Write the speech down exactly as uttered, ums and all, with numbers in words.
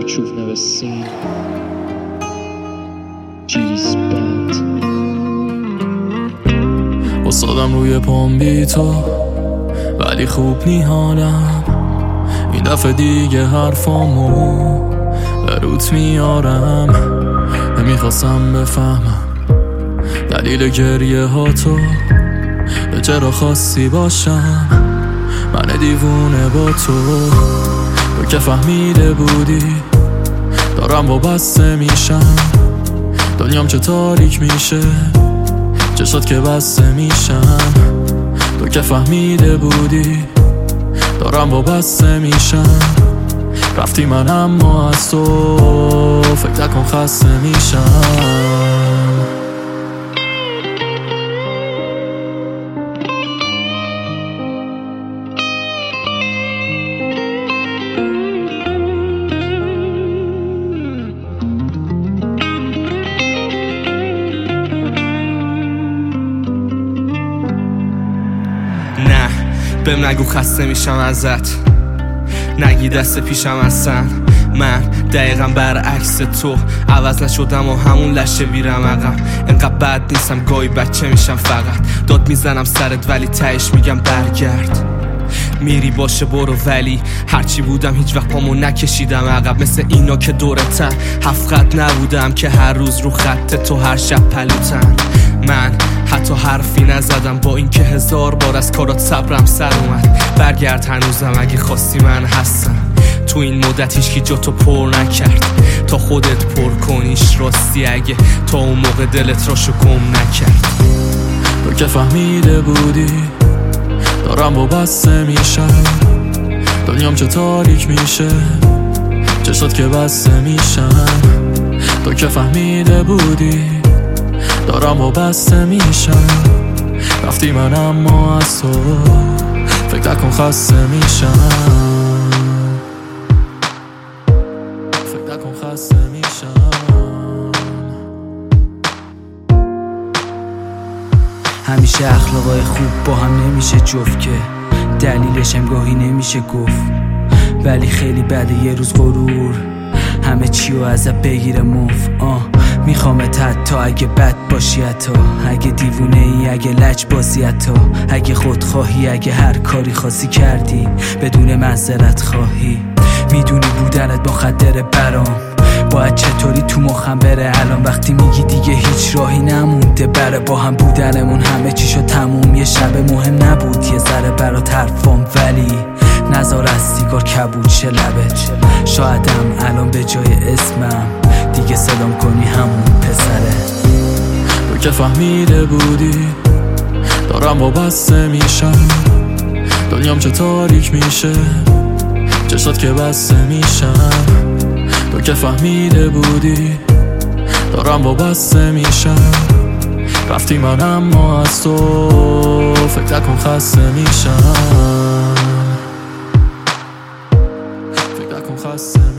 your truth never seen. G's bad. اصادم روی پام بی تو ولی خوب نی حالم. این دفعه دیگه حرفامو به روت میارم. نمیخواستم بفهمم دلیل گریه ها تو چرا خواستی باشم. من دیوونه با تو تو که فهمیده بودی دارم وابسته میشم. دنیام چه تاریک میشه چشات که بسته میشم. تو که فهمیده بودی دارم وابسته میشم. رفتی من اما از تو فکر نکن خسته میشم. نه بهم نگو خسته میشم ازت، نگی دست پیشم هستن. من دقیقا برعکس تو عوض نشدم و همون لشه ویرم عقب. انقدر بد نیستم گاهی بچه میشم فقط داد میزنم سرت ولی تهش میگم برگرد. میری باشه برو ولی هرچی بودم هیچ وقت پامو نکشیدم عقب. مثل اینا که دورتن هفت خط نبودم که هر روز رو خط تو هر شب پلوتن. من حتی حرفی نزدم با اینکه هزار بار از کارات صبرم سر اومد. برگرد هنوزم اگه خواستی من هستم. تو این مدت هیچکی جا تو پر نکرد تا خودت پر کنیش راستی اگه تا اون موقع دلت راشو گم نکرد. تو که فهمیده بودی دارم وابسته میشم. دنیام چه تاریک میشه چشات که بسته میشم. تو که فهمیده بودی دارم وابسته میشم. رفتی من اما از تو فکر نکن خسته میشم. فکر نکن خسته میشم. همیشه اخلاقای خوب با هم نمیشه جفت که دلیلش هم گاهی نمیشه گفت. ولی خیلی بده یه روز غرور همه چی رو ازت بگیره موف. آه میخوامت حتی اگه بد باشی حتی اگه دیوونه ای اگه لج بازی حتی اگه خودخواهی اگه هر کاری خاصی کردی بدون معذرت خواهی. میدونی بودنت مخدر برام باید چطوری تو مخم بره الان وقتی میگی دیگه هیچ راهی نمونده بره با هم بودنمون همه چی شد تموم. یه شب مهم نبود یه ذره برات حرفام ولی نذار از سیگار کبود شه لبت. شایدم الان به جای اسمم دیگه صدام کنی همون پسره. تو که فهمیده بودی دارم وابسته میشم. دنیام چه تاریک میشه چشات که بسته میشم. تو که فهمیده بودی دارم وابسته میشم. رفتی من اما از تو فکر نکن خسته میشم. فکر نکن خسته